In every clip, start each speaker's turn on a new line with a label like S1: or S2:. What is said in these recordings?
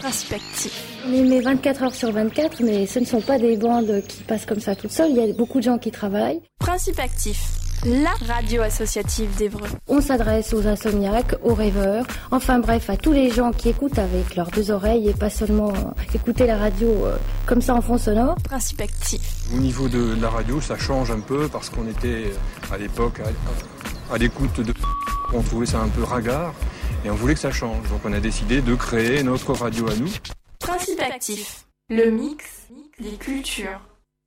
S1: Principe actif.
S2: On émet 24 heures sur 24, mais ce ne sont pas des bandes qui passent comme ça toutes seules. Il y a beaucoup de gens qui travaillent.
S1: Principe actif. La radio associative d'Évreux.
S2: On s'adresse aux insomniaques, aux rêveurs, enfin bref, à tous les gens qui écoutent avec leurs deux oreilles et pas seulement écouter la radio comme ça en fond sonore.
S1: Principe actif.
S3: Au niveau de la radio, ça change un peu parce qu'on était à l'époque à l'écoute de... On trouvait ça un peu ringard et on voulait que ça change. Donc on a décidé de créer notre radio à nous.
S1: Principe actif. Le mix des cultures.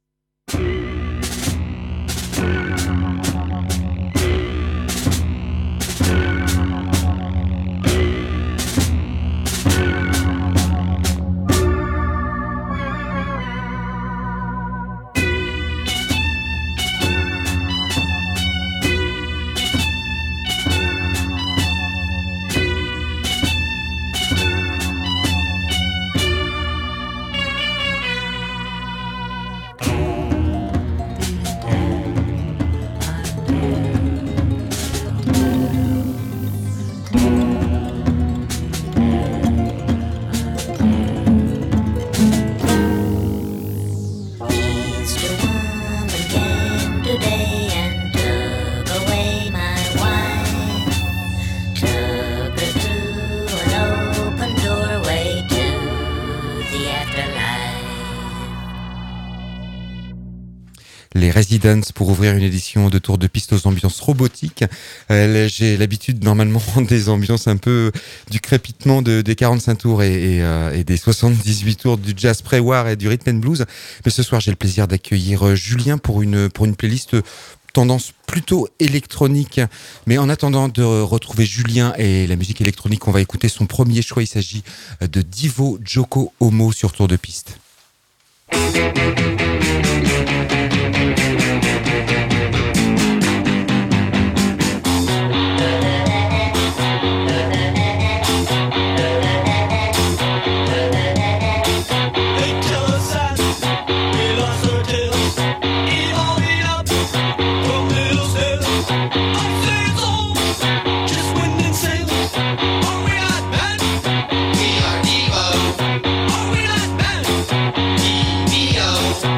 S4: Les Residents pour ouvrir une édition de Tour de Piste aux ambiances robotiques. J'ai l'habitude normalement des ambiances un peu du crépitement des 45 tours et des 78 tours du jazz pré-war et du rhythm and blues. Mais ce soir, j'ai le plaisir d'accueillir Julien pour une playlist tendance plutôt électronique. Mais en attendant de retrouver Julien et la musique électronique, on va écouter son premier choix. Il s'agit de Divo Joko Homo sur Tour de Piste.
S5: We are Devo. Are we not men? Devo.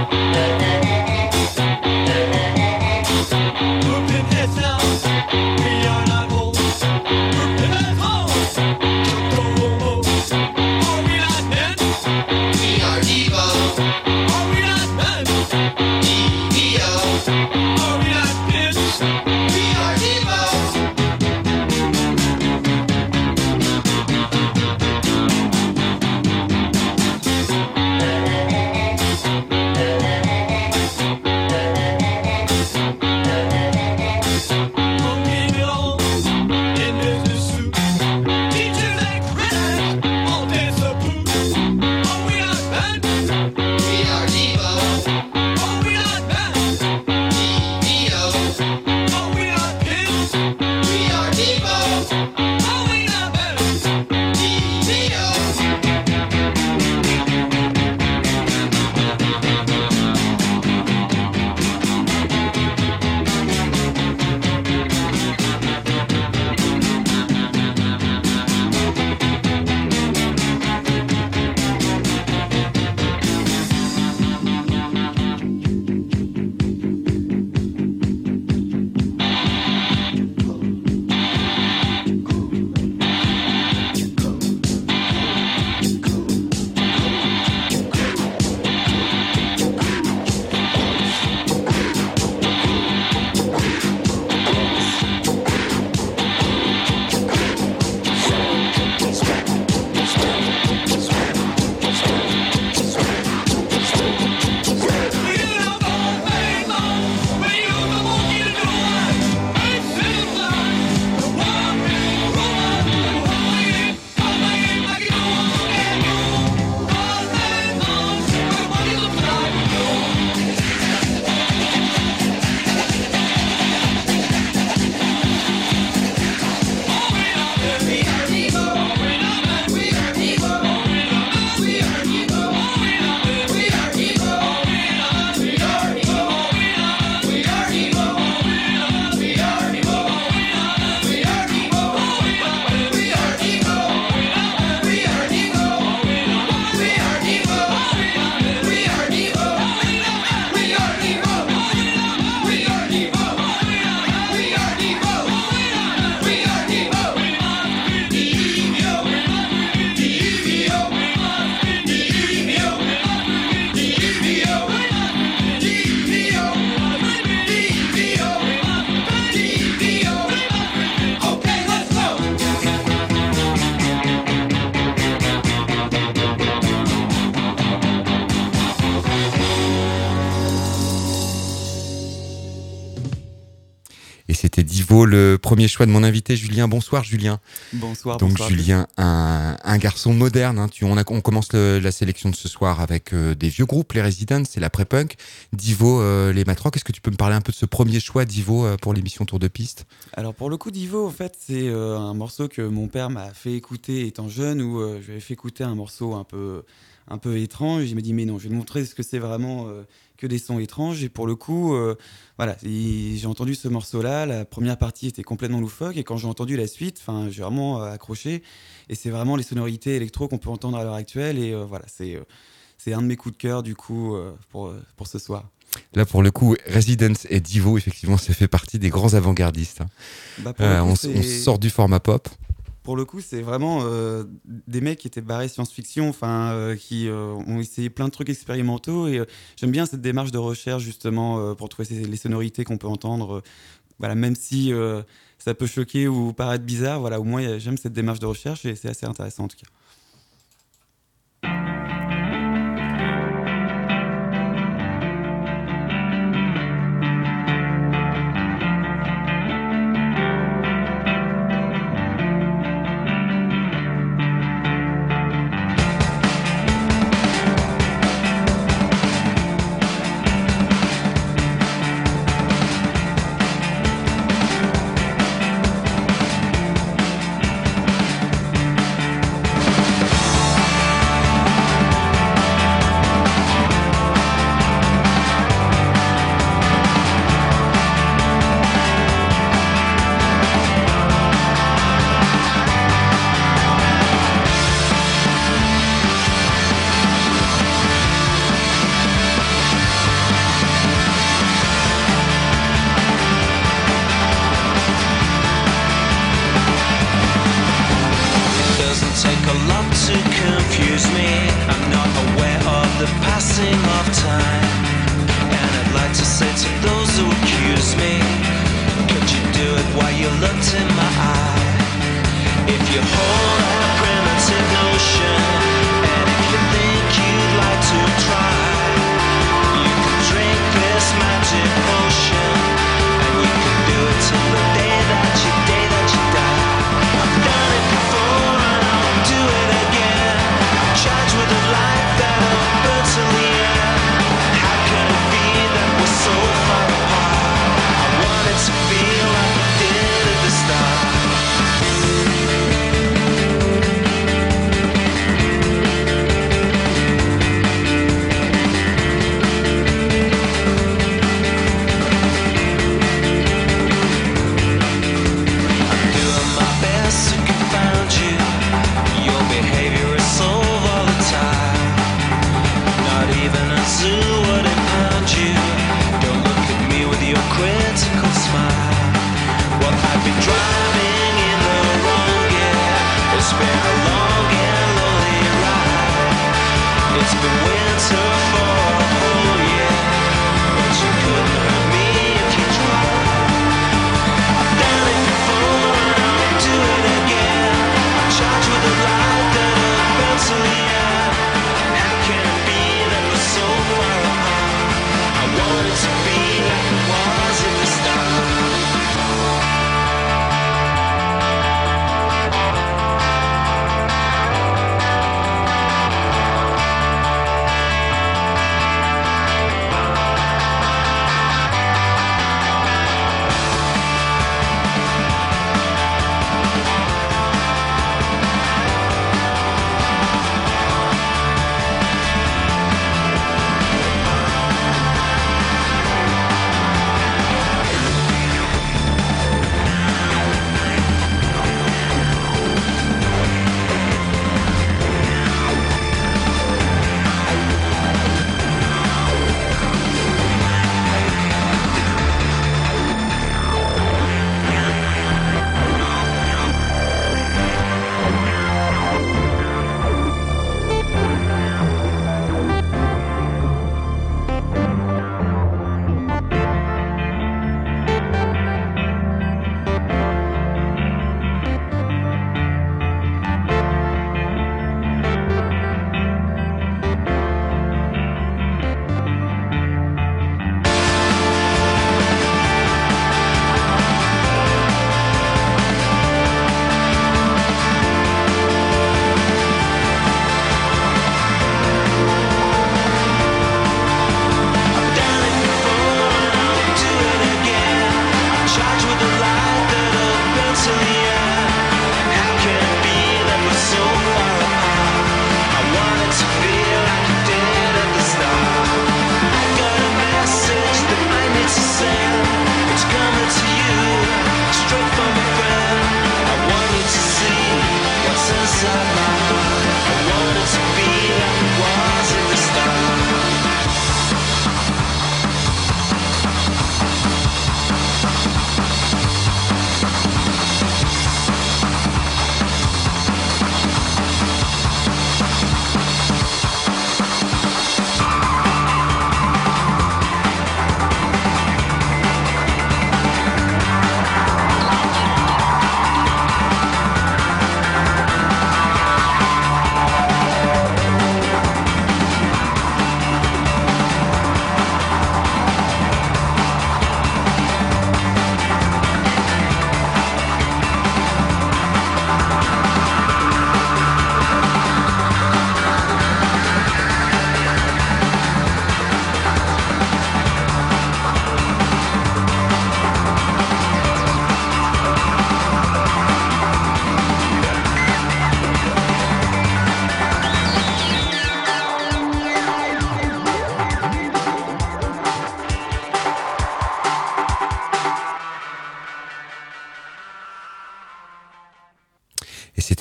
S4: C'était Divo, le premier choix de mon invité Julien. Bonsoir Julien.
S5: Bonsoir.
S4: Donc
S5: bonsoir.
S4: Julien, un garçon moderne. Hein. On commence la sélection de ce soir avec des vieux groupes, les Residents, c'est l'après-punk. Divo, les Matrock. Est-ce que tu peux me parler un peu de ce premier choix Divo pour l'émission Tour de Piste?
S5: Alors pour le coup, Divo, en fait, c'est un morceau que mon père m'a fait écouter étant jeune, où je lui avais fait écouter un morceau un peu étrange. Il m'a dit mais non, je vais te montrer ce que c'est vraiment que des sons étranges. Et pour le coup, voilà, j'ai entendu ce morceau-là. La première partie était complètement loufoque, et quand j'ai entendu la suite, j'ai vraiment accroché. Et c'est vraiment les sonorités électro qu'on peut entendre à l'heure actuelle. Et voilà, c'est un de mes coups de cœur du coup pour ce soir.
S4: Là, pour le coup, Residents et Divo, effectivement, ça fait partie des grands avant-gardistes. On sort du format pop.
S5: Pour le coup, c'est vraiment des mecs qui étaient barrés science-fiction, qui ont essayé plein de trucs expérimentaux. Et j'aime bien cette démarche de recherche, justement, pour trouver les sonorités qu'on peut entendre. Voilà, même si ça peut choquer ou paraître bizarre, voilà, au moins, j'aime cette démarche de recherche et c'est assez intéressant, en tout cas.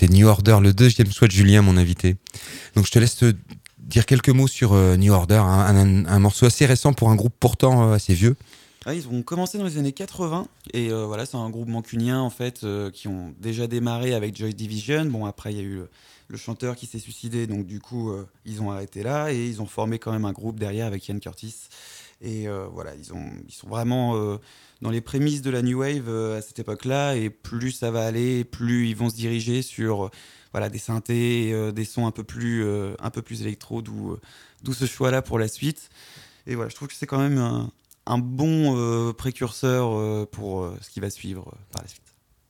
S4: c'était New Order, le deuxième choix de Julien, mon invité. Donc je te laisse te dire quelques mots sur New Order, un morceau assez récent pour un groupe pourtant assez vieux.
S5: Ah, ils ont commencé dans les années 80 et voilà, c'est un groupe mancunien en fait qui ont déjà démarré avec Joy Division. Bon, après il y a eu le chanteur qui s'est suicidé, donc du coup ils ont arrêté là et ils ont formé quand même un groupe derrière avec Ian Curtis. Et voilà, ils sont vraiment dans les prémices de la New Wave à cette époque-là, et plus ça va aller, plus ils vont se diriger sur voilà, des synthés, des sons un peu plus électro, d'où ce choix-là pour la suite. Et voilà, je trouve que c'est quand même un bon précurseur pour ce qui va suivre par la suite.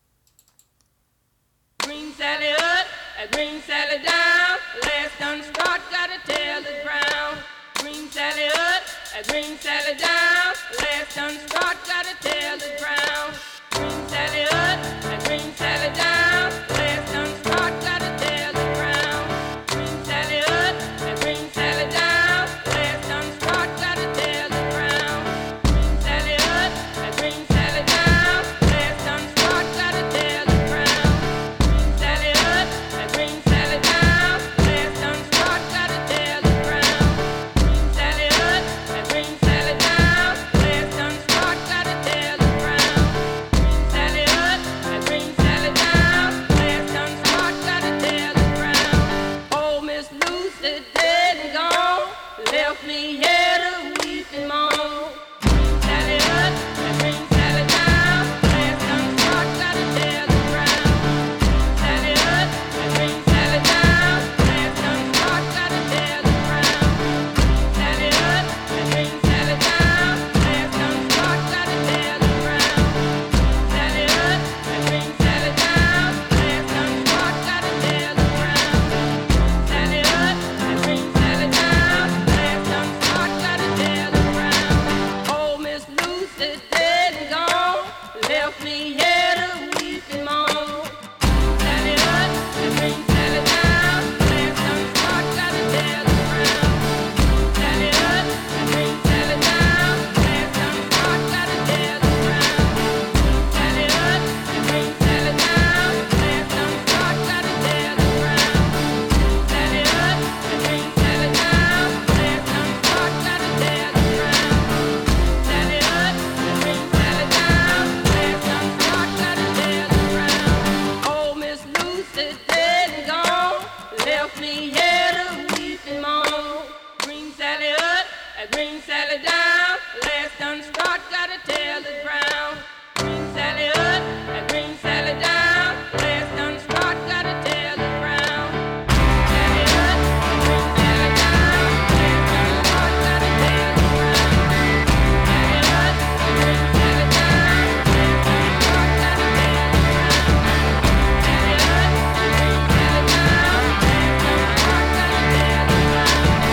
S6: Green Sally up, a green Sally down, last done start, gotta tell the ground. Green Sally up, a green Sally down, last done start, gotta tell the ground. Green Sally up, a green Sally down, last done start, gotta tell the ground. Green Sally up, a green Sally down, last done start, gotta tell the ground. Green Sally up, a green Sally down, last done start, gotta tell the ground. Green Sally up, a green Sally down, last done start, gotta tell the ground. Green Sally up, a green Sally down, last done start, gotta tell the ground. Green Sally up, a green Sally down, last done start, gotta tell the ground. Oh, Miss Lucy dead and gone, left me here to weep and moan. Green Sally up, a green Sally down, last done start, gotta tell the ground. Green Sally up, a green Sally down, last done start, gotta tell the ground. Green Sally up, a green Sally down, last done start, gotta tell the ground. Green Sally up, a green Sally down, last done start, gotta tell the ground. Green Sally up, a green Sally down, last done start, gotta tell the ground. Oh, Miss Lucy dead and gone, left me here to weep and moan. Green Sally up, a green Sally down, last done start, gotta tell the ground. Green Sally up, a green Sally down, last done start, gotta tell the ground. Green Sally up, a green Sally down, last done start, gotta tell the ground. Green Sally up, a green Sally down, last done start, gotta tell the ground. Green Sally up, a green Sally down, last done start, gotta tell the ground. Oh, Miss Lucy dead and gone, left me here to weep and moan. Green Sally up, a green Sally down, last done start, gotta tell the ground. Green Sally up, a green Sally down, last done start, gotta tell the ground. Green Sally up, a green Sally down, last done start, gotta tell the ground. Green Sally up, a green Sally down, last done start, gotta tell the ground. Green Sally up, a green Sally down, last done start, gotta tell the ground.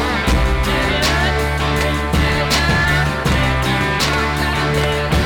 S6: Green Sally up, a green Sally down, last done start, gotta tell the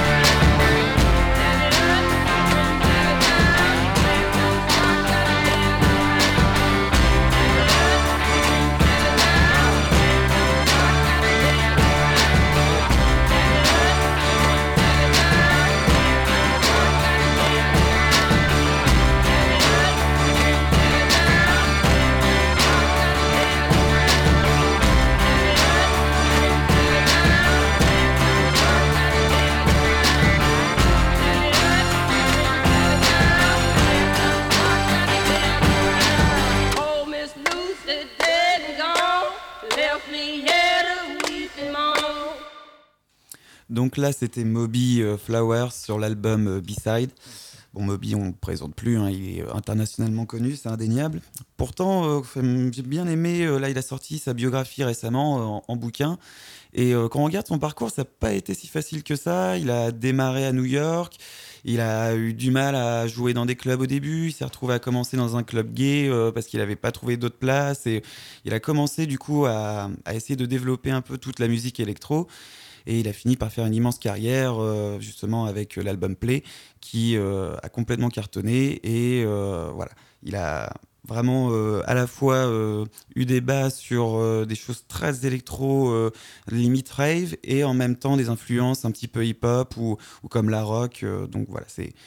S6: Oh, Miss Lucy dead and gone, left me here to weep and moan.
S5: Donc là, c'était Moby Flowers sur l'album B-Side. Bon, Moby, on ne le présente plus, hein, il est internationalement connu, c'est indéniable. Pourtant, j'ai bien aimé, là, il a sorti sa biographie récemment en bouquin. Et quand on regarde son parcours, ça n'a pas été si facile que ça. Il a démarré à New York, il a eu du mal à jouer dans des clubs au début, il s'est retrouvé à commencer dans un club gay parce qu'il n'avait pas trouvé d'autres places. Et il a commencé du coup à essayer de développer un peu toute la musique électro. Et il a fini par faire une immense carrière, justement avec l'album Play, qui a complètement cartonné. Et voilà, il a vraiment à la fois eu des bases sur des choses très électro, limite rave, et en même temps des influences un petit peu hip-hop ou comme la rock. Donc voilà, c'est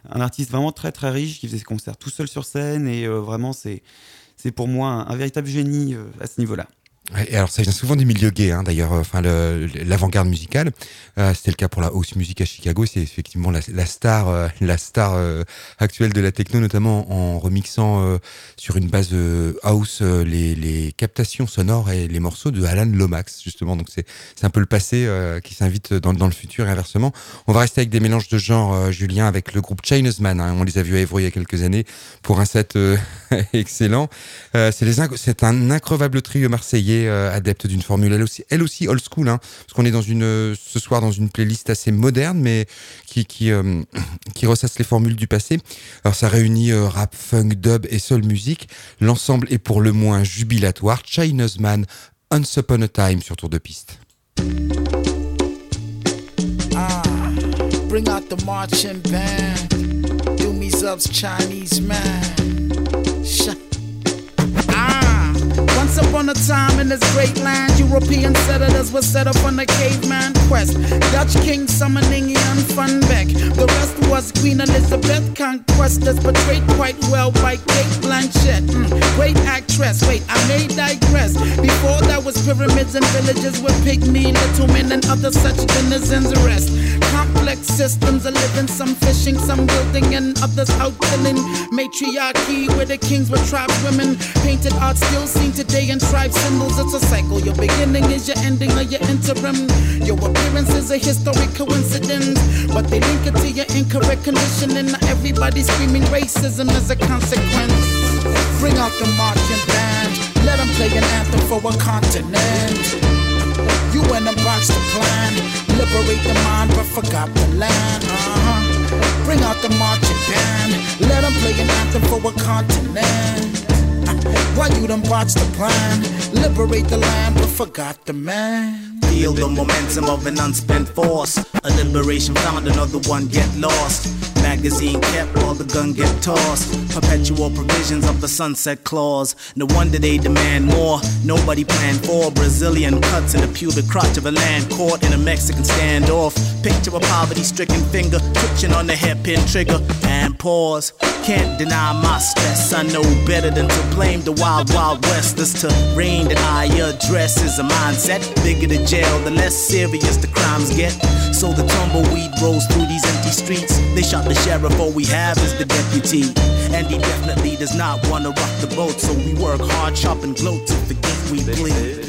S5: un artiste vraiment très très riche qui faisait ses concerts tout seul sur scène et vraiment c'est pour moi un véritable génie à ce niveau-là.
S4: Et alors ça vient souvent du milieu gay, hein, d'ailleurs, l'avant-garde musicale. C'était le cas pour la house music à Chicago. C'est effectivement la star actuelle de la techno, notamment en remixant sur une base house les captations sonores et les morceaux de Alan Lomax, justement. Donc c'est un peu le passé qui s'invite dans le futur et inversement. On va rester avec des mélanges de genres, Julien, avec le groupe China's-Man. Hein. On les a vus à Évry il y a quelques années pour un set excellent. C'est un increvable trio marseillais. Adepte d'une formule elle aussi old school, hein, parce qu'on est ce soir dans une playlist assez moderne, mais qui ressasse les formules du passé. Alors ça réunit rap, funk, dub et soul music. L'ensemble est pour le moins jubilatoire. China's-Man, Once Upon a Time sur Tour de Piste.
S7: Bring out the marching band. Do me subs Chinese man. Once upon a time in this great land, European settlers were set up on a caveman quest. Dutch king summoning Jan van Beck. The rest was Queen Elizabeth, conquestors portrayed quite well by Kate Blanchett. Great actress, wait, I may digress. Before that was pyramids and villages with pygmy little men and other such denizens rest. Complex systems of living, some fishing, some building, and others outfilling. Matriarchy where the kings were tribes women. Painted art still seen today in tribe symbols. It's a cycle. Your beginning is your ending or your interim. Your appearance is a historic coincidence, but they link it to your incorrect conditioning. Now everybody screaming racism as a consequence. Bring out the marching band. Let them play an anthem for a continent. You in the box to plan. Liberate the mind but forgot the land. Bring out the marching band. Let them play an anthem for a continent. Why you done botched the plan? Liberate the land but forgot the man.
S8: Feel the momentum of an unspent force. A liberation found, another one get lost. Magazine kept while the gun get tossed. Perpetual provisions of the sunset clause. No wonder they demand more. Nobody planned for Brazilian cuts in the pubic crotch of a land caught in a Mexican standoff. Picture a poverty-stricken finger twitching on the hairpin trigger and pause. Can't deny my stress. I know better than to blame the wild, wild west. This terrain that I address is a mindset. Bigger the jail, the less serious the crimes get. So the tumbleweed rolls through these empty streets. They shot the sheriff, all we have is the deputy. And he definitely does not want to rock the boat. So we work hard, chop and gloat to forget we bleed.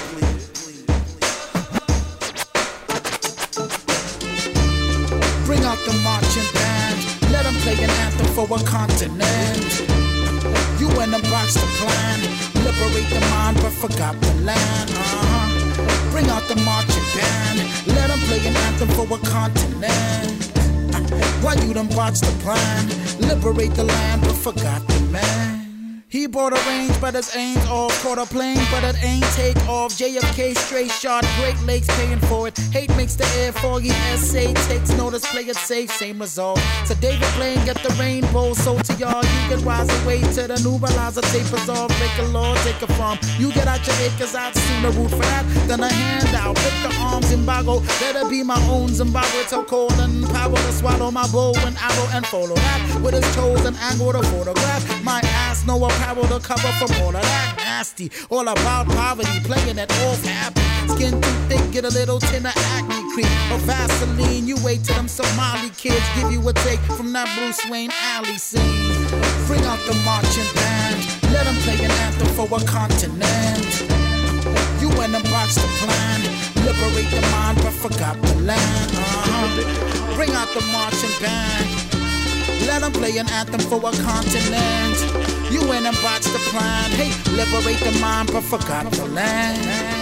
S7: Bring out the marching band. Let them play an anthem for a continent. You in the box to plan. Liberate the mind but forgot the land. Bring out the marching band. Let them play an anthem for a continent. Why you done botched the plan? Liberate the land but forgot the man. He bought a range, but his aims off. Caught a plane, but it ain't take off. JFK straight shot, Great Lakes paying for it. Hate makes the air foggy, essay takes notice, play it safe, same result. So David Blaine get the rainbow, so to y'all, you can rise away to the nubalizer, tapers off, break a law, take it from. You get out your acres, I'd sooner root for that than a handout. Pick the arms embargo, better be my own Zimbabwe. Tell Colin Powell to swallow my bow and arrow and follow that with his toes and angle to photograph. My ass no apparel to cover from all of that nasty. All about poverty, playing it off happy. Skin too thick, get a little tin of acne cream or Vaseline. You wait till them Somali kids give you a take from that Bruce Wayne alley scene. Bring out the marching band. Let them play an anthem for a continent. You in the box to plan. Liberate the mind but forgot the land. Bring out the marching band. Let them play an anthem for a continent. You in and botch the plan. Hey, liberate the mind but forgot the land.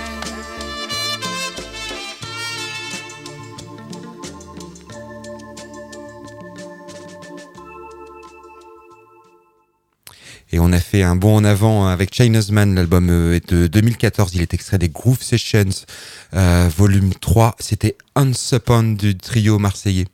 S4: Et on a fait un bond en avant avec China's-Man. L'album est de 2014. Il est extrait des Groove Sessions, volume 3. C'était Once Upon du trio marseillais.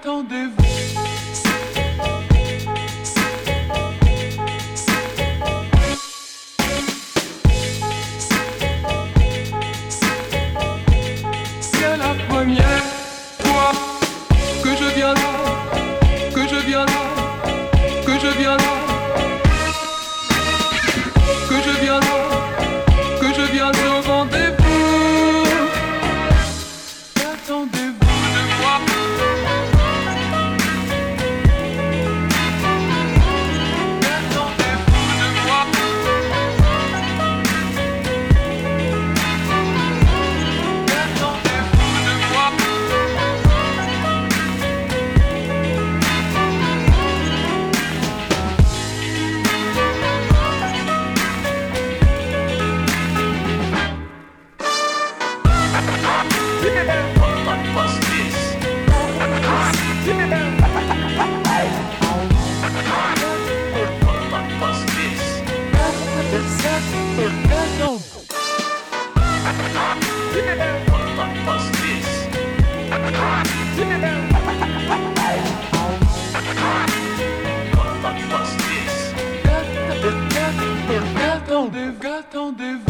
S9: Qu'attendez-vous? C'est la première fois que je viens là, que je viens là, que je viens là, que je viens là, que je viens au rendez-vous. Qu'attendez-vous de moi? Qu'attendez-vous de moi? Qu'attendez-vous de moi? Qu'attendez-vous?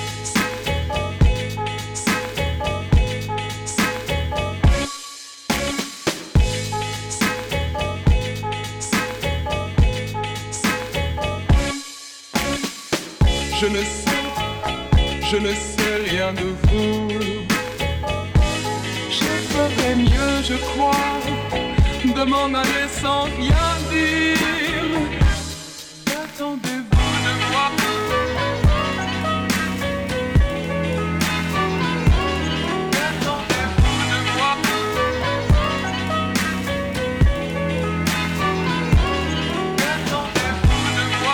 S9: Je ne sais rien de vous. Je ferais mieux, je crois, de m'en aller sans rien dire. Qu'attendez-vous de moi? Qu'attendez-vous de moi? Qu'attendez-vous de moi?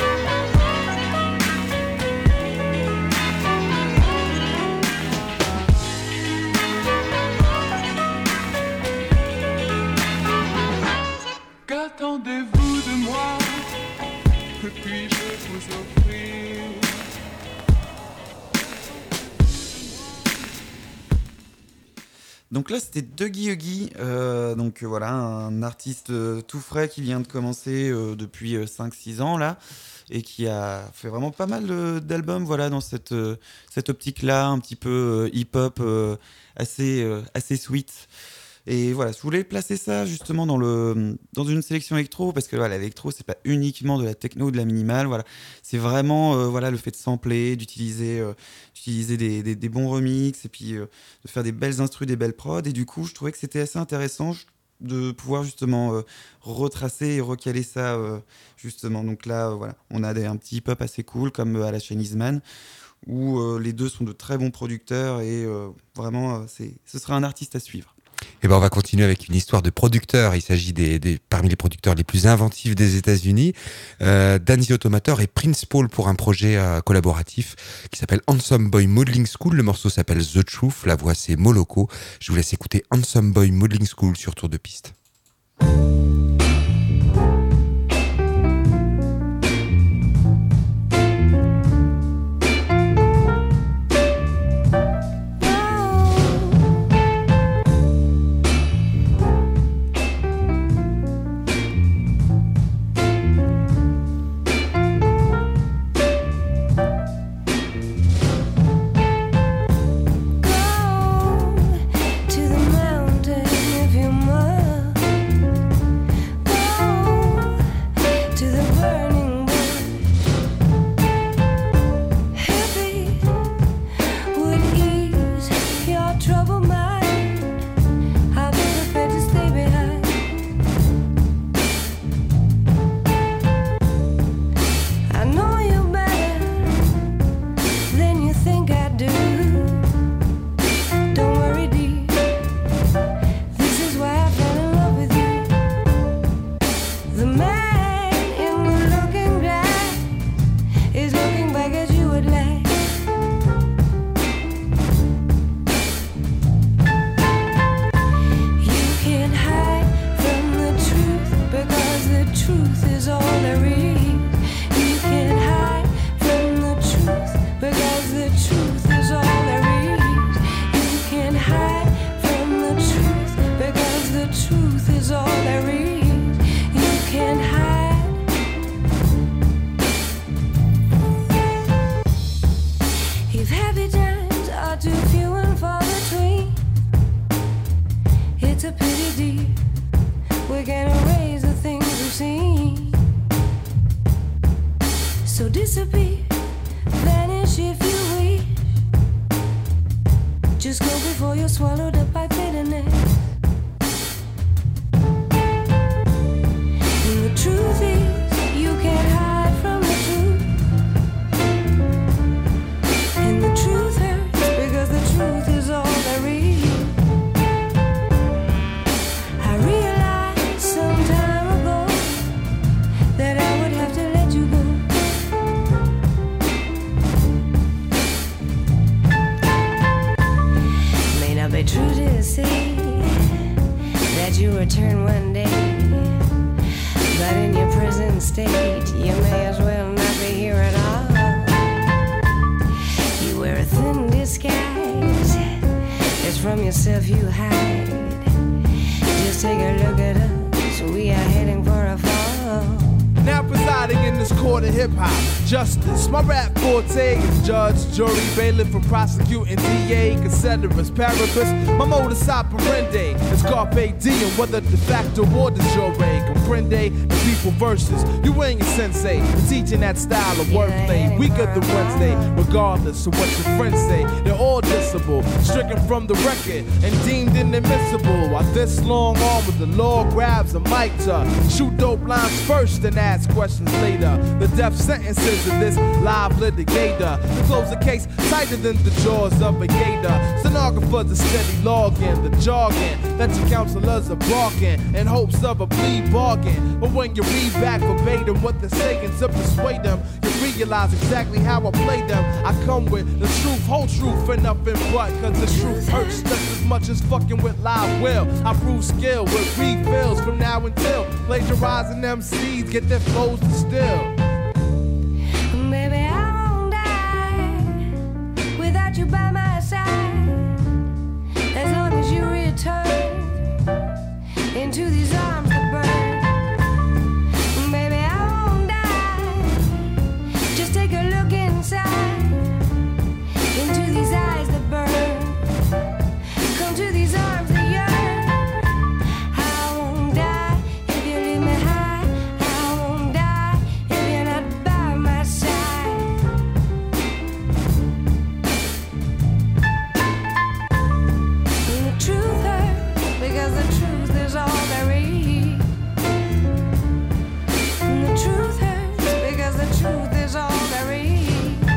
S9: Qu'attendez-vous de moi? Que puis-je vous offrir?
S5: Donc là, c'était Dougie Huggy, voilà, un artiste tout frais qui vient de commencer depuis 5-6 ans là, et qui a fait vraiment pas mal d'albums, voilà, dans cette optique-là, un petit peu hip-hop, assez sweet. Et voilà, je voulais placer ça justement dans une sélection électro, parce que voilà, l'électro, c'est pas uniquement de la techno ou de la minimale, voilà. C'est vraiment le fait de sampler, d'utiliser des bons remixes, et puis de faire des belles instrus, des belles prods. Et du coup, je trouvais que c'était assez intéressant de pouvoir justement retracer et recaler ça justement. Donc là, voilà, on a un petit hip-hop assez cool, comme à la Chinese Man, où les deux sont de très bons producteurs, et vraiment, ce sera un artiste à suivre.
S4: Et ben on va continuer avec une histoire de producteur. Il s'agit parmi les producteurs les plus inventifs des États-Unis, Dan the Automator et Prince Paul, pour un projet collaboratif qui s'appelle Handsome Boy Modeling School. Le morceau s'appelle The Truth, la voix c'est Moloko. Je vous laisse écouter Handsome Boy Modeling School sur Tour de Piste.
S10: To the mountain of your mind. truth is all there is. You can't hide. If happy times are too few and far between, it's a pity, dear, we can't erase the things we've seen. So disappear, vanish if you wish. Just go before you're swallowed up by bitterness. And the truth is, you can't hide from the truth. And the truth hurts because the truth is all there is. I realized some time ago that I would have to let you go. May not be true to say that you return one day, but in your present state, you may as well not be here at all. You wear a thin disguise, it's from yourself you hide. Just take a look at us, we are heading for a fall.
S11: Now presiding in this court of hip-hop justice, my rap forte is judge, jury, bailiff, from prosecuting DA, considerus, paribus. My modus operandi is carpe diem, whether de facto or de jure. Comprende the people versus you ain't your sensei. We're teaching that style of wordplay weaker than Wednesday, regardless of what your friends say. They're all dissable, stricken from the record and deemed inadmissible. While this long arm of the law grabs a mic to shoot dope lines first and ask questions later. The death sentences of this live litigator to close the case tighter than the jaws of a gator. Stenographers are steady logging the jargon that your counselors are barking in hopes of a plea bargain. But when you read back verbatim what they're saying to persuade them, you realize exactly how I play them. I come with the truth, whole truth, and nothing but. Cause the truth hurts just as much as fucking with live will. I prove skill with refills from now until plagiarizing MCs get their flows distilled.
S10: Baby, I won't die without you by my side. As long as you return into these arms that burn. Baby, I won't die. Just take a look inside into these eyes that burn. Come to these arms that yearn. I won't die if you leave me high. I won't die if you're not by my side. And the truth hurts because the truth is all there is. And the truth hurts because the truth is all there is.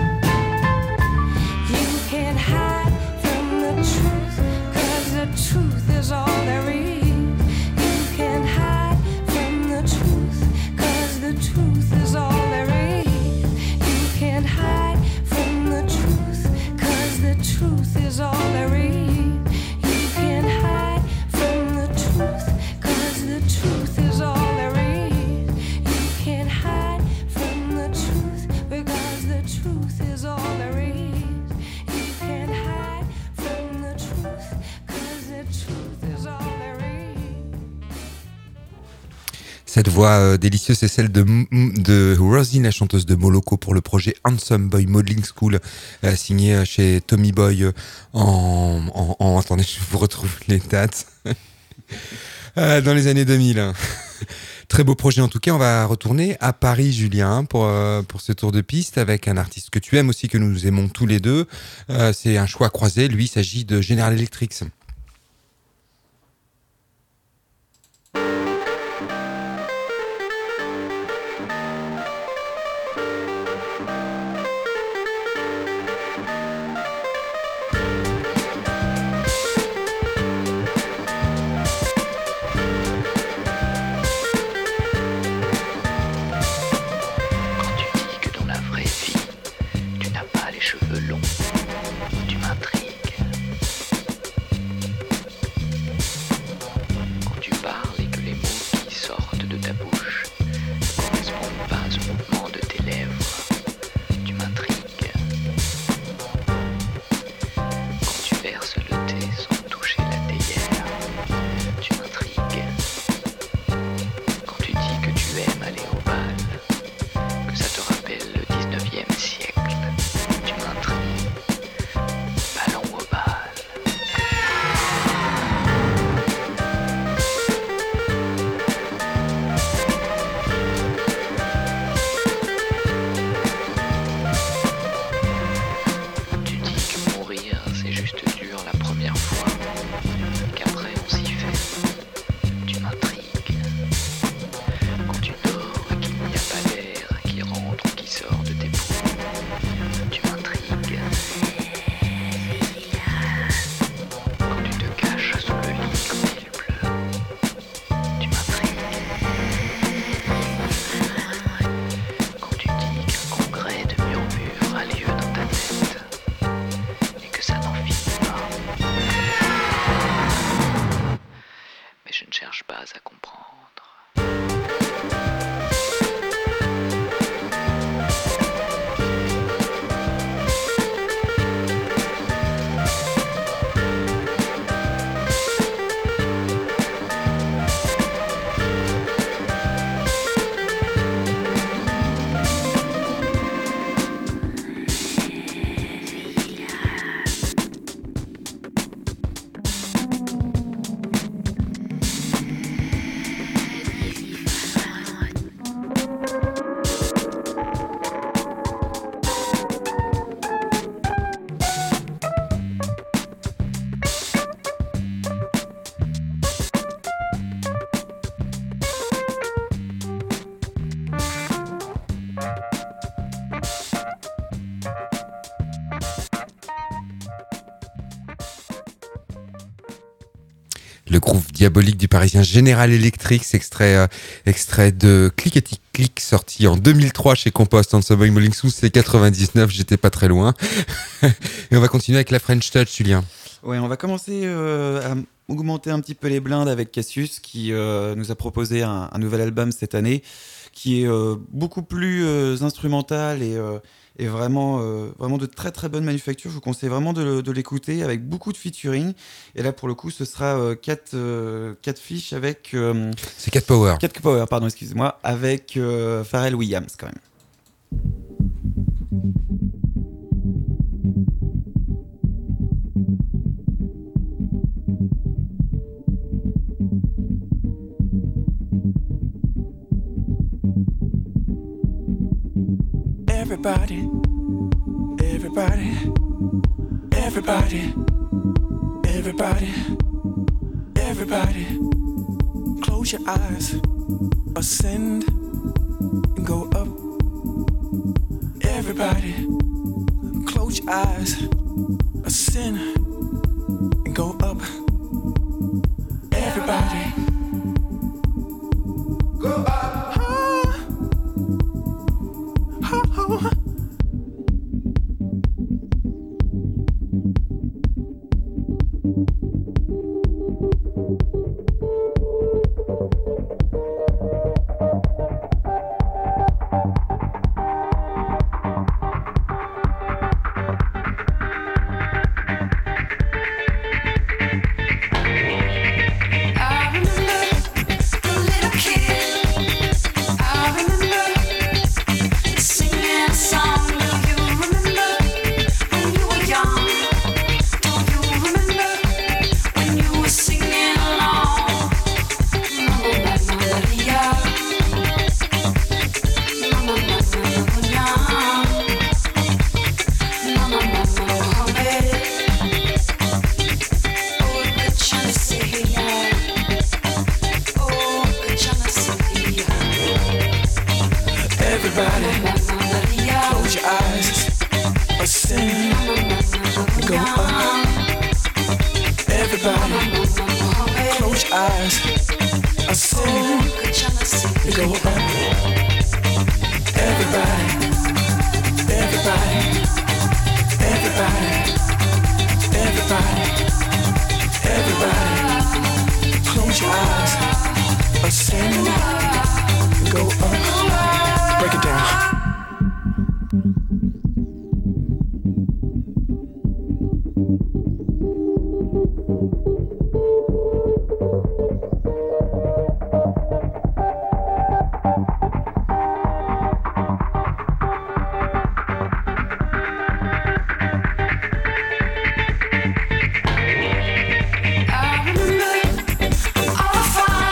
S10: You can't hide from the truth, cause the truth is all there is. You can't hide from the truth, cause the truth is all there is. You can't hide from the truth, cause the truth is all there is. You can't hide from the truth, cause the truth is all there is. You can't hide from the truth, because the truth is all there is. You can't hide from the truth, cause the truth is all there is.
S4: Cette voix délicieuse, c'est celle de Rosie, la chanteuse de Moloko, pour le projet Handsome Boy Modeling School, signé chez Tommy Boy attendez, je vous retrouve les dates. Dans les années 2000. Très beau projet en tout cas. On va retourner à Paris, Julien, pour ce tour de piste avec un artiste que tu aimes aussi, que nous aimons tous les deux. C'est un choix croisé. Lui, il s'agit de General Electric.
S12: Verse le thé sans toucher la théière. Tu m'intrigues.
S4: Le groove diabolique du Parisien General Electric, extrait de Click et Click, sorti en 2003 chez Compost, Ensemble Molling Sous, c'est 99, j'étais pas très loin. Et on va continuer avec la French Touch, Julien.
S5: Ouais, on va commencer à augmenter un petit peu les blindes avec Cassius qui nous a proposé un nouvel album cette année qui est beaucoup plus instrumental et vraiment de très très bonne manufacture. Je vous conseille vraiment de l'écouter avec beaucoup de featuring. Et là pour le coup ce sera 4 fiches avec...
S4: c'est 4 Power.
S5: 4 Power, pardon, excusez-moi, avec Pharrell Williams quand même.
S12: Everybody, everybody, everybody, everybody, everybody, close your eyes, ascend and go up. Everybody, close your eyes, ascend and go up. Everybody, go up.
S10: Fire.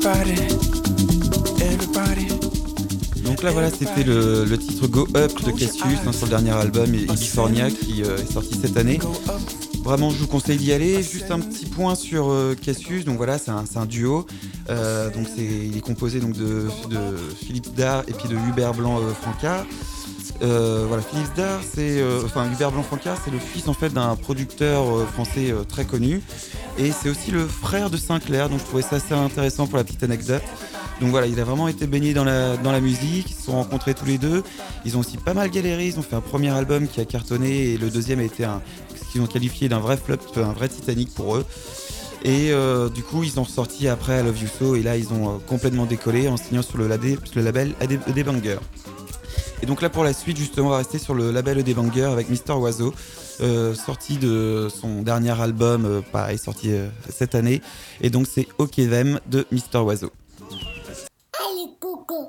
S12: everybody, everybody.
S5: Donc là voilà, c'était le titre Go Up de Cassius, sur le dernier album Ibifornia qui est sorti cette année. Vraiment, je vous conseille d'y aller. Juste un petit point sur Cassius. Donc voilà, c'est un duo. Donc il est composé donc de Philippe Dard et puis de Hubert Blanc-Francard. Voilà, Philippe Dard, Hubert Blanc-Francard, c'est le fils en fait d'un producteur français très connu, et c'est aussi le frère de Sinclair. Donc je trouvais ça assez intéressant pour la petite anecdote. Donc voilà, il a vraiment été baigné dans la musique, ils se sont rencontrés tous les deux. Ils ont aussi pas mal galéré, ils ont fait un premier album qui a cartonné et le deuxième a été ce qu'ils ont qualifié d'un vrai flop, un vrai Titanic pour eux. Et du coup, ils ont ressorti après I Love You So, et là ils ont complètement décollé en signant sur le label ED Banger. Et donc là pour la suite, justement, on va rester sur le label ED Banger avec Mr Oiseau, sorti de son dernier album, pareil, sorti cette année. Et donc c'est OK Them de Mr Oiseau.
S10: Allez, Coco.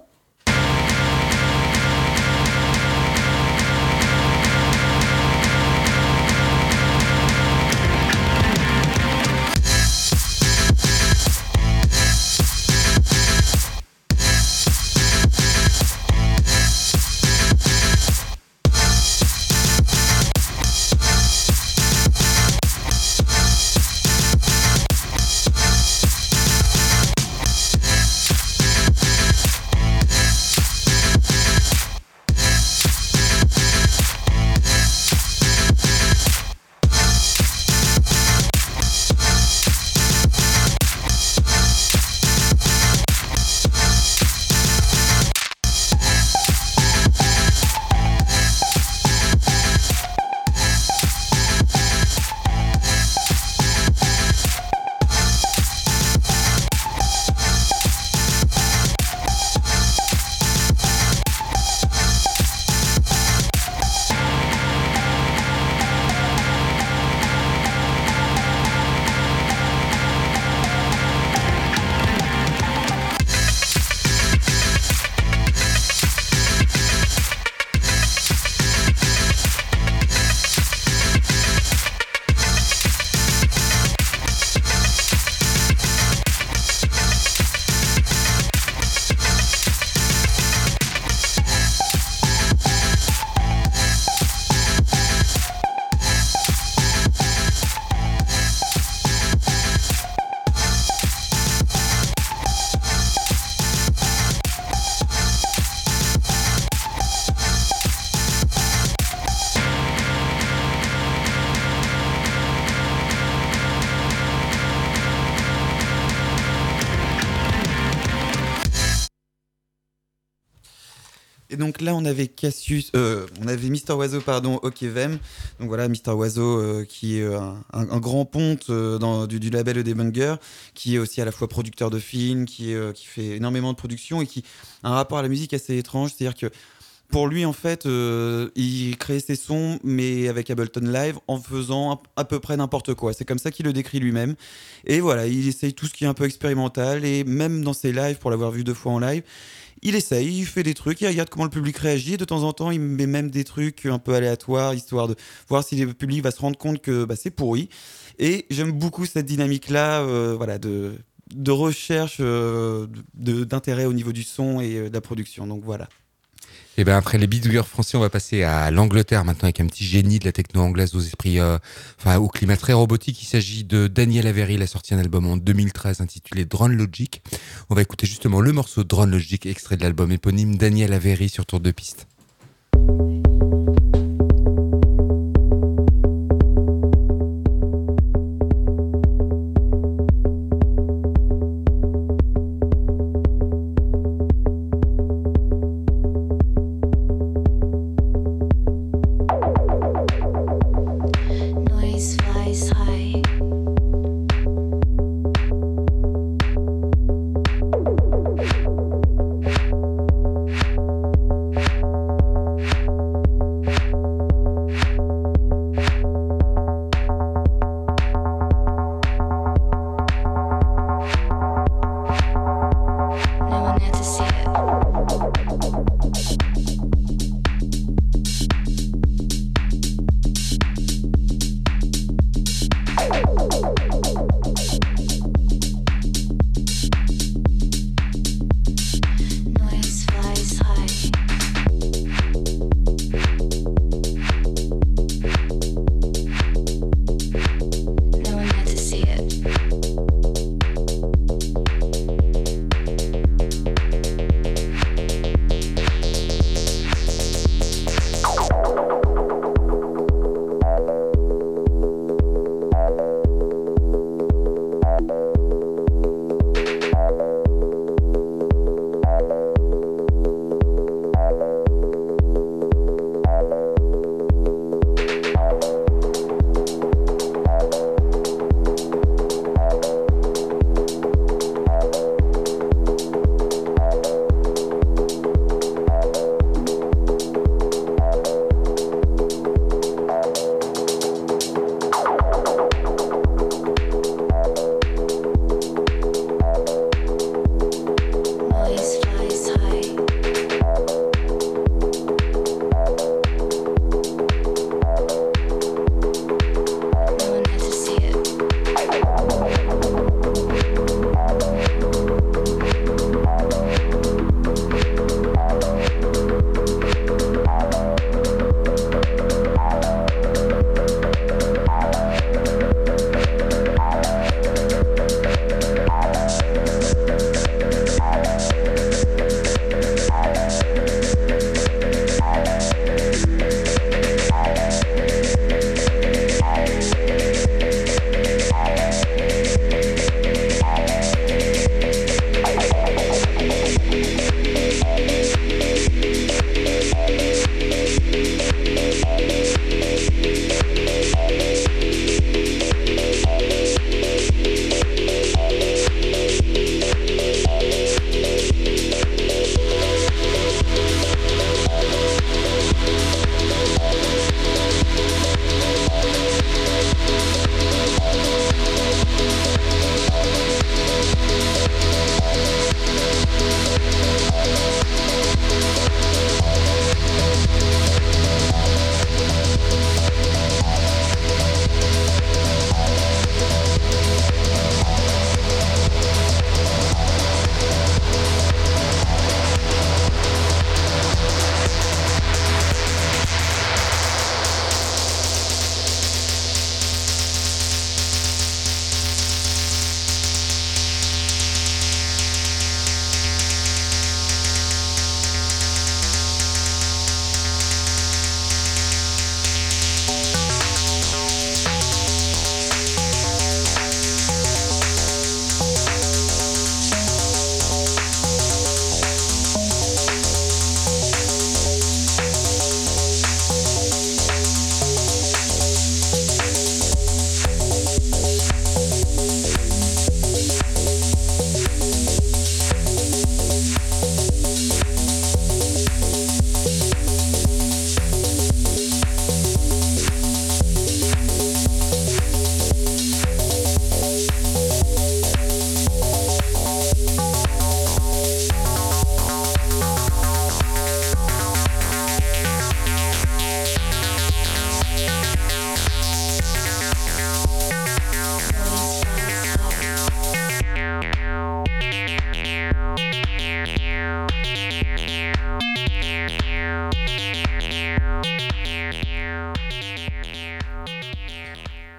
S5: Et donc là, on avait Mr Oiseau, OK Them. Donc voilà, Mr Oiseau qui est un grand ponte du label ED Banger, qui est aussi à la fois producteur de films, qui fait énormément de production et qui a un rapport à la musique assez étrange. C'est-à-dire que pour lui, en fait, il crée ses sons, mais avec Ableton Live, en faisant à peu près n'importe quoi. C'est comme ça qu'il le décrit lui-même. Et voilà, il essaye tout ce qui est un peu expérimental, et même dans ses lives, pour l'avoir vu 2 fois en live, il essaye, il fait des trucs, il regarde comment le public réagit, et de temps en temps il met même des trucs un peu aléatoires, histoire de voir si le public va se rendre compte que c'est pourri. Et j'aime beaucoup cette dynamique-là, de recherche, d'intérêt au niveau du son et de la production, donc voilà.
S4: Et ben après les bidouilleurs français, on va passer à l'Angleterre maintenant avec un petit génie de la techno anglaise aux esprits, au climat très robotique. Il s'agit de Daniel Avery. Il a sorti un album en 2013 intitulé Drone Logic. On va écouter justement le morceau Drone Logic, extrait de l'album éponyme Daniel Avery sur Tour de Piste.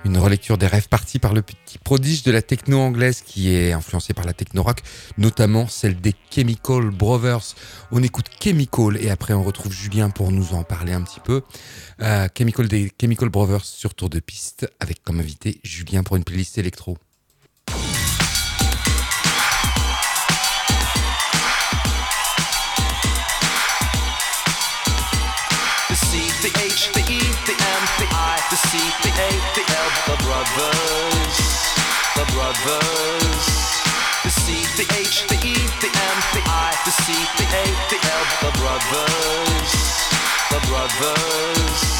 S4: Une relecture des rêves partis par le petit prodige de la techno anglaise qui est influencée par la techno rock, notamment celle des Chemical Brothers. On écoute Chemical et après on retrouve Julien pour nous en parler un petit peu. Des Chemical Brothers sur Tour de Piste avec comme invité Julien pour une playlist électro.
S13: The H, the E, the M, the I, the C, the A, the L, the brothers, the brothers. The C, the H, the E, the M, the I, the C, the A, the L, the brothers, the brothers.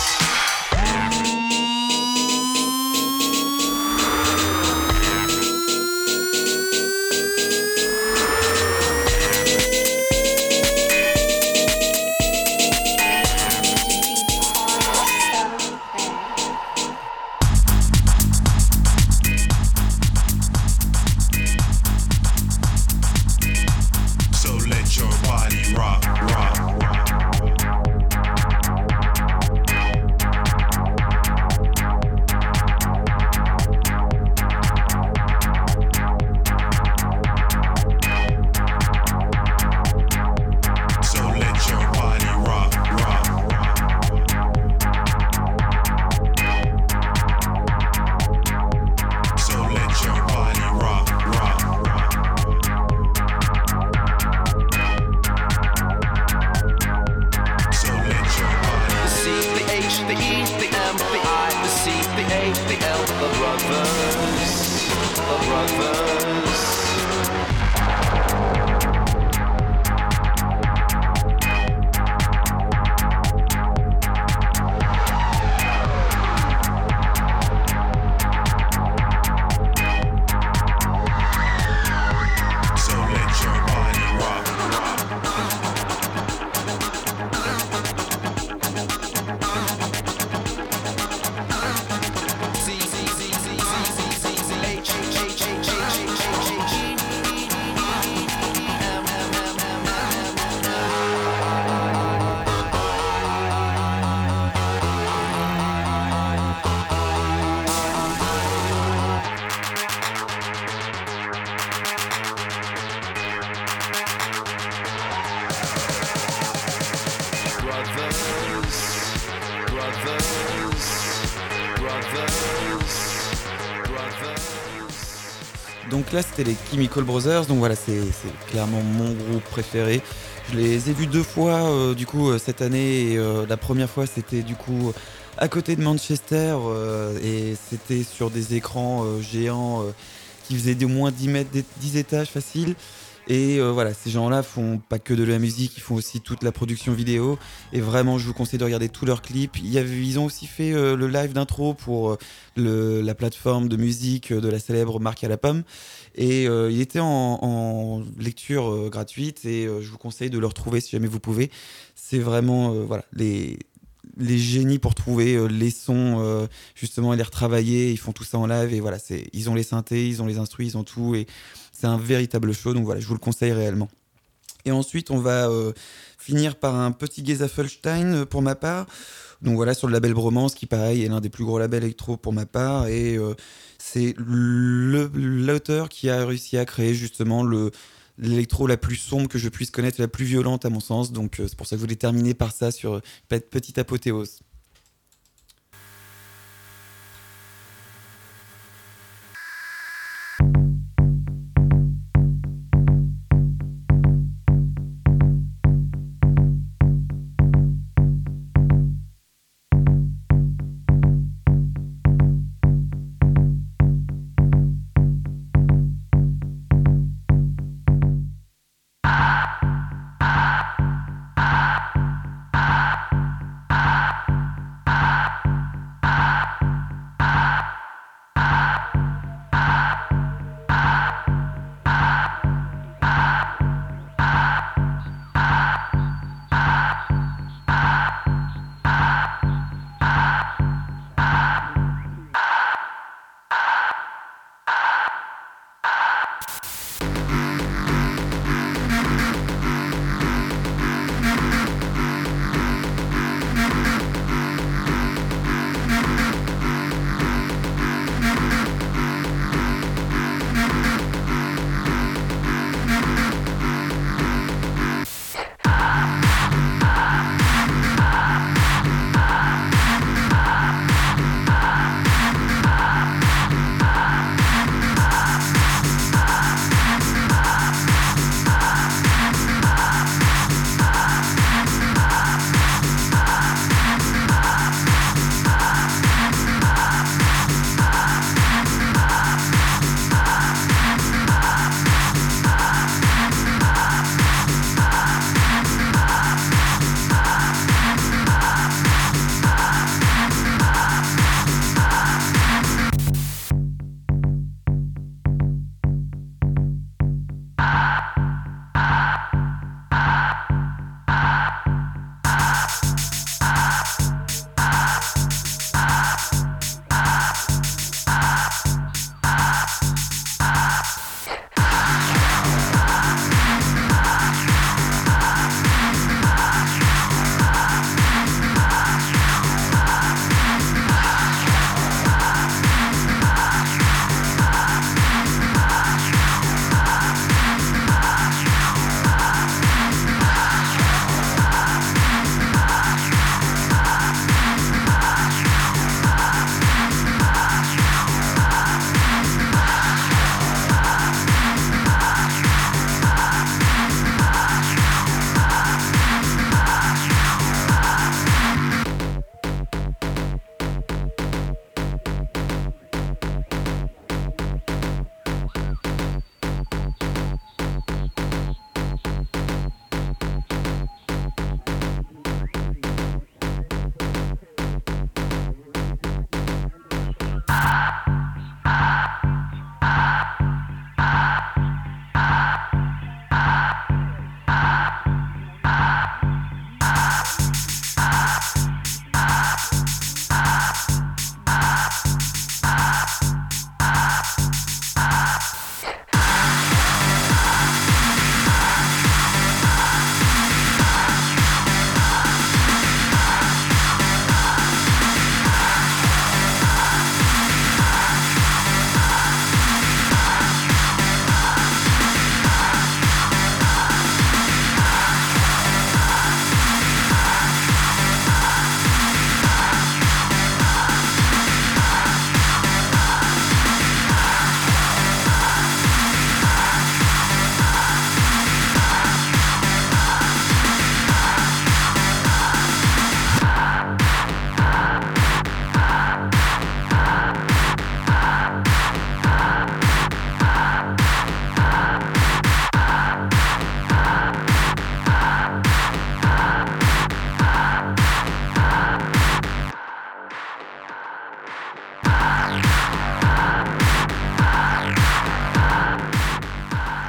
S5: Donc là c'était les Chemical Brothers, donc voilà c'est clairement mon groupe préféré. Je les ai vus 2 fois du coup cette année et la première fois c'était du coup à côté de Manchester et c'était sur des écrans géants qui faisaient d'au moins 10 étages faciles. Et voilà, ces gens-là font pas que de la musique, ils font aussi toute la production vidéo. Et vraiment, je vous conseille de regarder tous leurs clips. Ils ont aussi fait le live d'intro pour la plateforme de musique de la célèbre marque à la pomme. Et il était en lecture gratuite et je vous conseille de le retrouver si jamais vous pouvez. C'est vraiment voilà, les génies pour trouver les sons justement et les retravailler. Ils font tout ça en live et voilà, ils ont les synthés, ils ont les instrus, ils ont tout et c'est un véritable show, donc voilà, je vous le conseille réellement. Et ensuite, on va finir par un petit Gesaffelstein pour ma part. Donc voilà, sur le label Bromance, qui pareil est l'un des plus gros labels électro pour ma part. Et c'est l'auteur qui a réussi à créer justement l'électro la plus sombre que je puisse connaître, la plus violente à mon sens. Donc c'est pour ça que je voulais terminer par ça sur une petite apothéose.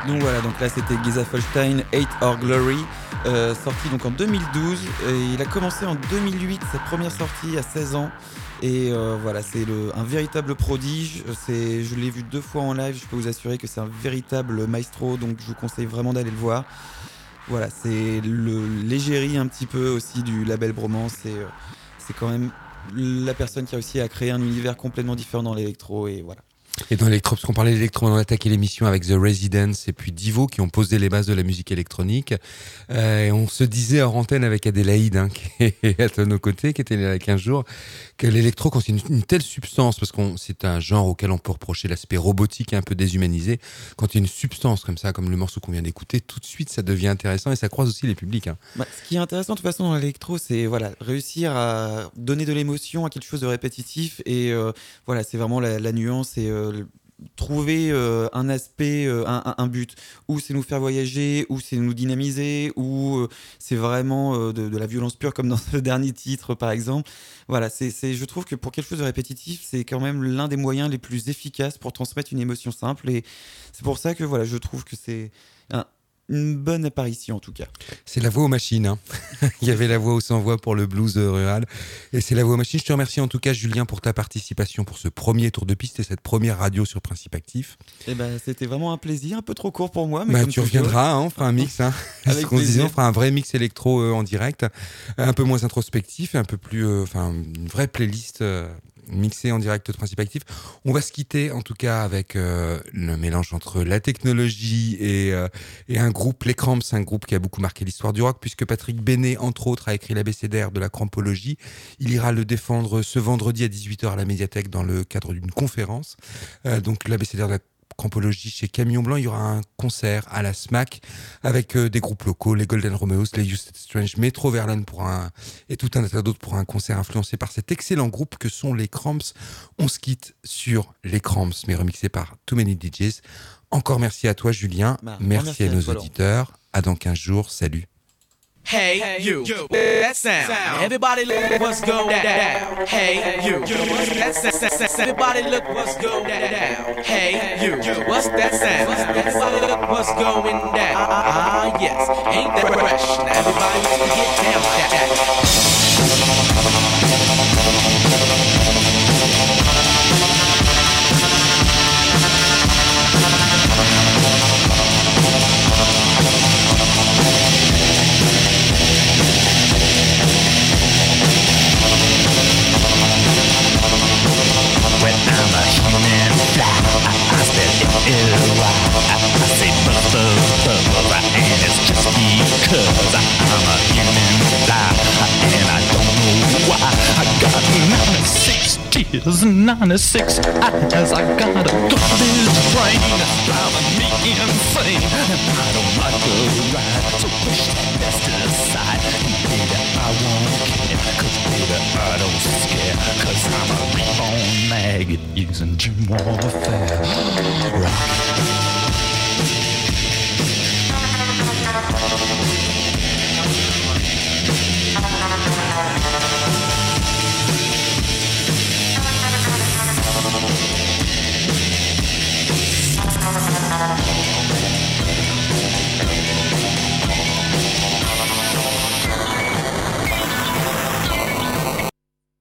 S5: Donc voilà, donc là c'était Gezafelstein, Hate or Glory, sorti donc en 2012. Et il a commencé en 2008, sa première sortie à 16 ans. Et voilà, c'est un véritable prodige. Je l'ai vu 2 fois en live, je peux vous assurer que c'est un véritable maestro, donc je vous conseille vraiment d'aller le voir. Voilà, c'est l'égérie un petit peu aussi du label Bromance. C'est quand même la personne qui a réussi à créer un univers complètement différent dans l'électro, et voilà.
S4: Et dans l'électro, parce qu'on parlait d'électro, on a attaqué l'émission avec The Residents et puis Divo qui ont posé les bases de la musique électronique. Et on se disait hors antenne avec Adélaïde, qui est à nos côtés, qui était là il y a 15 jours, que l'électro, quand c'est une telle substance, parce que c'est un genre auquel on peut reprocher l'aspect robotique et un peu déshumanisé, quand il y a une substance comme ça, comme le morceau qu'on vient d'écouter, tout de suite ça devient intéressant et ça croise aussi les publics.
S5: Ce qui est intéressant de toute façon dans l'électro, c'est réussir à donner de l'émotion à quelque chose de répétitif, et voilà, c'est vraiment la nuance, et trouver un aspect, un but, ou c'est nous faire voyager, ou c'est nous dynamiser, ou c'est vraiment de la violence pure comme dans le dernier titre par exemple. Voilà, je trouve que pour quelque chose de répétitif, c'est quand même l'un des moyens les plus efficaces pour transmettre une émotion simple, et c'est pour ça que voilà, je trouve que c'est une bonne apparition en tout cas.
S4: C'est la voix aux machines. Il y avait la voix aux sans voix pour le blues rural. Et c'est la voix aux machines. Je te remercie en tout cas, Julien, pour ta participation pour ce premier tour de piste et cette première radio sur Principe Actif.
S5: C'était vraiment un plaisir, un peu trop court pour moi. Mais
S4: tu reviendras, on fera un mix.
S5: Avec
S4: ce qu'on disait, on fera un vrai mix électro en direct, un peu moins introspectif, un peu plus, une vraie playlist mixé en direct de Principe Actif. On va se quitter en tout cas avec le mélange entre la technologie et un groupe, les Cramps, un groupe qui a beaucoup marqué l'histoire du rock, puisque Patrick Bénet, entre autres, a écrit l'abécédaire de la crampologie. Il ira le défendre ce vendredi à 18h à la médiathèque dans le cadre d'une conférence. Donc l'abécédaire de la crampologie chez Camion Blanc. Il y aura un concert à la SMAC avec des groupes locaux, les Golden Romeos, les Houston Strange, Metro Verlaine et tout un tas d'autres pour un concert influencé par cet excellent groupe que sont les Cramps. On se quitte sur les Cramps, mais remixé par Too Many DJs. Encore merci à toi, Julien. Merci à nos auditeurs. À dans 15 jours. Salut.
S14: Hey, you, that sound. Everybody look what's going down. Hey, you, what's that sound? Everybody look what's going down. Hey, you, what's that sound? Everybody look what's going down. Ah, yes, ain't that fresh? Now everybody wants to get down with that.
S15: When I'm a human fly, I spell L-Y. I say buzz, and it's just because I'm a human fly, and I don't know why. I got 96 tears and 96 eyes. I got a garbage brain that's driving me insane, and I don't like to ride, so push that best aside. Baby, I won't care, cause baby, I don't scare, cause I'm a reborn maggot using gym warfare. Rock.